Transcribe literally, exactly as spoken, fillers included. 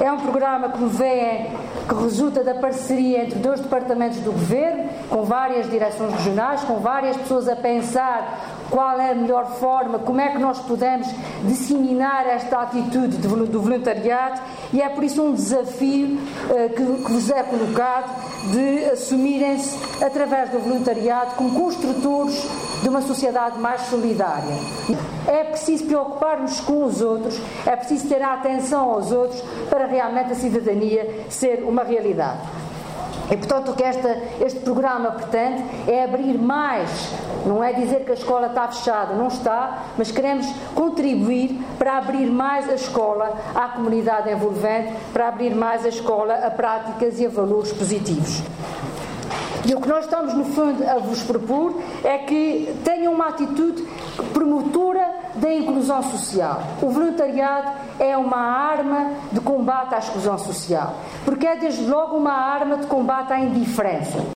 É um programa que, vem, que resulta da parceria entre dois departamentos do Governo, com várias direções regionais, com várias pessoas a pensar qual é a melhor forma, como é que nós podemos disseminar esta atitude do voluntariado, e é por isso um desafio uh, que, que vos é colocado de assumirem-se através do voluntariado como construtores de uma sociedade mais solidária. É preciso preocupar-nos com os outros, é preciso ter a atenção aos outros para realmente a cidadania ser uma realidade. E, portanto, o que esta, este programa pretende é abrir mais, não é dizer que a escola está fechada, não está, mas queremos contribuir para abrir mais a escola à comunidade envolvente, para abrir mais a escola a práticas e a valores positivos. E o que nós estamos, no fundo, a vos propor é que tenham uma atitude promotora da inclusão social. O voluntariado é uma arma de combate à exclusão social, porque é desde logo uma arma de combate à indiferença.